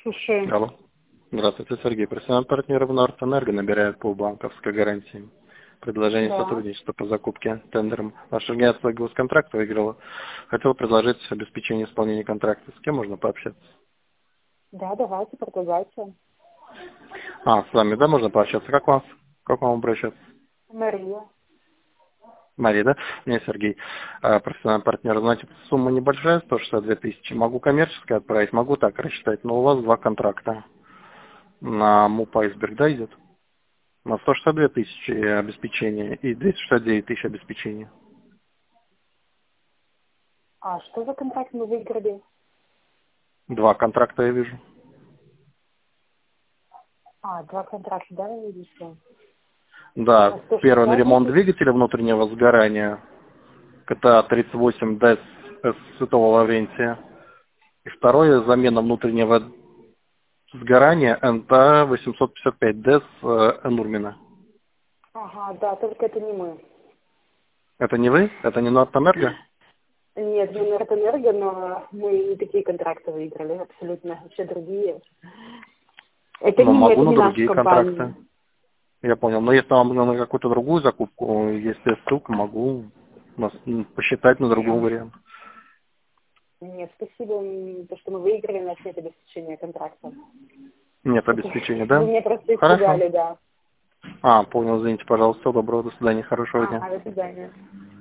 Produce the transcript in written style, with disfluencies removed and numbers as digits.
Слушай. Алло. Здравствуйте, Сергей. Профессиональный партнер в Нордэнерго набирает по банковской гарантии. Предложение Да. сотрудничества по закупке тендером. Ваше агентство госконтракт выиграло. Хотел предложить обеспечение исполнения контракта. С кем можно пообщаться? Да, давайте, предлагайте. С вами, да, можно пообщаться? Как вам обращаться? Мария. Мария, да? Меня Сергей, профессиональный партнер. Знаете, сумма небольшая, 162 тысячи. Могу коммерчески отправить, могу так рассчитать, но у вас два контракта. На МУП «Айсберг», да, идет? На 162 тысячи обеспечения и 269 тысяч обеспечения. А что за контракт мы выиграли? Два контракта я вижу. Два контракта, да, вы видите? Да, На 100 первый на ремонт значит? двигателя внутреннего сгорания КТА 38 ДЭС Святого Лаврентия. И второе замена внутреннего сгорания НТ 855 ДЭС Энурмина. Ага, да, только это не мы. Это не вы? Это не Нортэнерго? Нет, мы Нортэнерго, но мы не такие контракты выиграли, абсолютно вообще другие. Это Но не мы, могу это на не наша другие компания. контракты. Я понял. Но если вам на какую-то другую закупку, если ссылка, могу посчитать на другой вариант. Нет, спасибо, то, что мы выиграли, у нас нет обеспечения контракта. Нет обеспечения, Вы да? меня просто Хорошо. испугали, да. Понял, извините, пожалуйста. Всего доброго, до свидания, хорошего дня. Ага, до свидания.